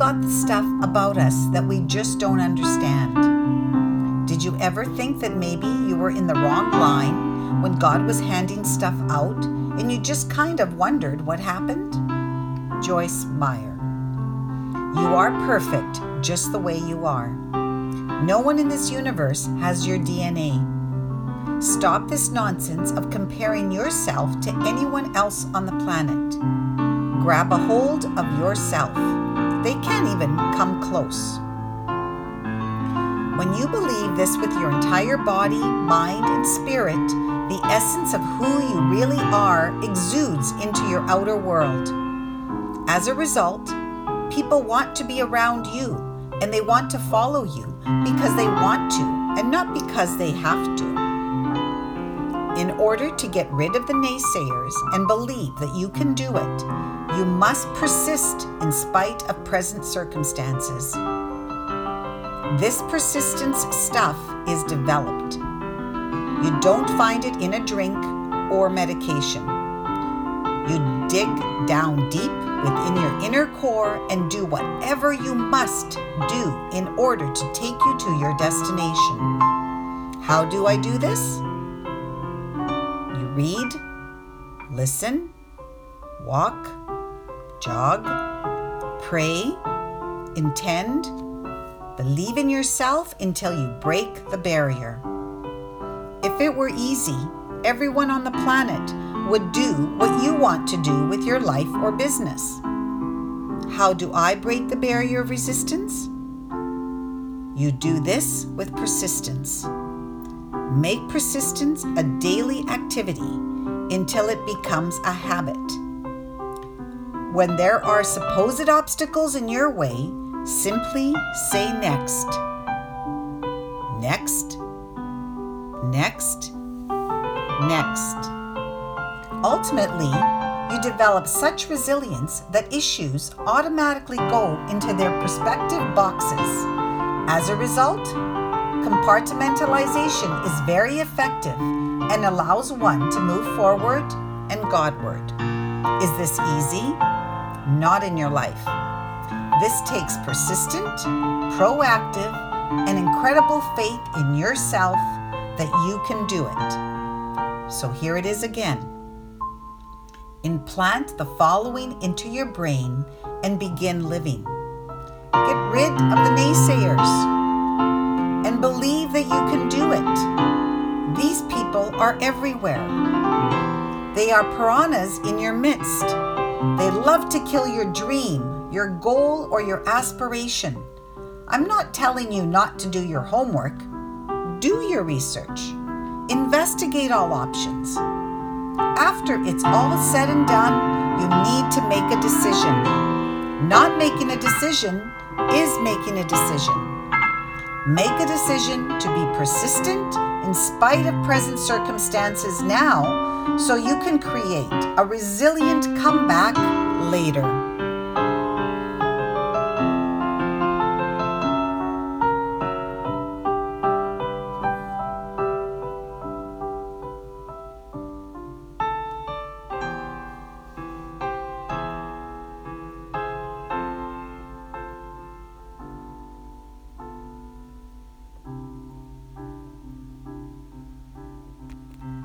got the stuff about us that we just don't understand. Did you ever think that maybe you were in the wrong line when God was handing stuff out and you just kind of wondered what happened? Joyce Meyer. You are perfect just the way you are. No one in this universe has your DNA. Stop this nonsense of comparing yourself to anyone else on the planet. Grab a hold of yourself. They can't even come close. When you believe this with your entire body, mind, and spirit, the essence of who you really are exudes into your outer world. As a result, people want to be around you, and they want to follow you because they want to and not because they have to. In order to get rid of the naysayers and believe that you can do it, you must persist in spite of present circumstances. This persistence stuff is developed. You don't find it in a drink or medication. You dig down deep within your inner core and do whatever you must do in order to take you to your destination. How do I do this? You read, listen, walk, jog, pray, intend, believe in yourself until you break the barrier. If it were easy, everyone on the planet would do what you want to do with your life or business. How do I break the barrier of resistance? You do this with persistence. Make persistence a daily activity until it becomes a habit. When there are supposed obstacles in your way, simply say next. Next. Next. Next. Ultimately, you develop such resilience that issues automatically go into their prospective boxes. As a result, compartmentalization is very effective and allows one to move forward and Godward. Is this easy? Not in your life. This takes persistent, proactive, and incredible faith in yourself that you can do it. So here it is again. Implant the following into your brain and begin living. Get rid of the naysayers and believe that you can do it. These people are everywhere. They are piranhas in your midst. They love to kill your dream, your goal, or your aspiration. I'm not telling you not to do your homework. Do your research. Investigate all options. After it's all said and done, you need to make a decision. Not making a decision is making a decision. Make a decision to be persistent in spite of present circumstances now, so you can create a resilient comeback later.